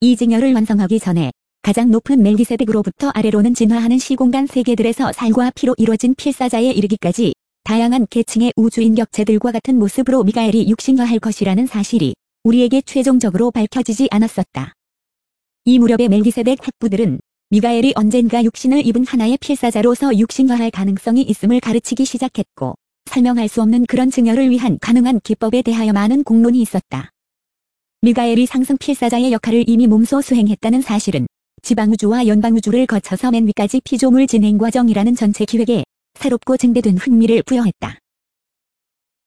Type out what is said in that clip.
이 증여를 완성하기 전에 가장 높은 멜기세덱으로부터 아래로는 진화하는 시공간 세계들에서 살과 피로 이루어진 필사자에 이르기까지 다양한 계층의 우주인 격체들과 같은 모습으로 미가엘이 육신화할 것이라는 사실이 우리에게 최종적으로 밝혀지지 않았었다. 이 무렵의 멜기세덱 학부들은 미가엘이 언젠가 육신을 입은 하나의 필사자로서 육신화할 가능성이 있음을 가르치기 시작했고, 설명할 수 없는 그런 증여를 위한 가능한 기법에 대하여 많은 공론이 있었다. 미가엘이 상승 필사자의 역할을 이미 몸소 수행했다는 사실은 지방우주와 연방우주를 거쳐서 맨 위까지 피조물 진행 과정이라는 전체 기획에 새롭고 증대된 흥미를 부여했다.